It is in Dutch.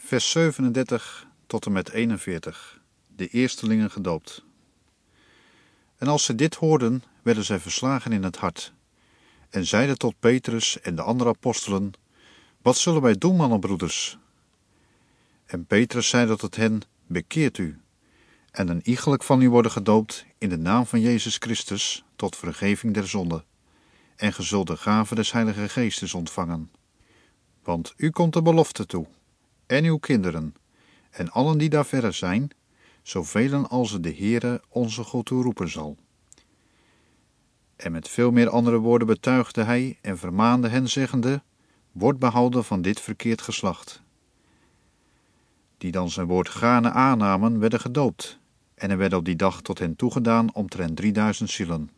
Vers 37 tot en met 41. De eerstelingen gedoopt. En als ze dit hoorden, werden zij verslagen in het hart. En zeiden tot Petrus en de andere apostelen: Wat zullen wij doen, mannenbroeders? En Petrus zeide tot hen: Bekeert u, en een iegelijk van u worden gedoopt in de naam van Jezus Christus tot vergeving der zonden. En ge zult de gave des Heilige Geestes ontvangen. Want u komt de belofte toe, en uw kinderen, en allen die daar verre zijn, zoveel als de Heere onze God toe roepen zal. En met veel meer andere woorden betuigde hij en vermaande hen, zeggende: Word behouden van dit verkeerd geslacht. Die dan zijn woord gaarne aannamen, werden gedoopt, en er werden op die dag tot hen toegedaan omtrent 3000 zielen.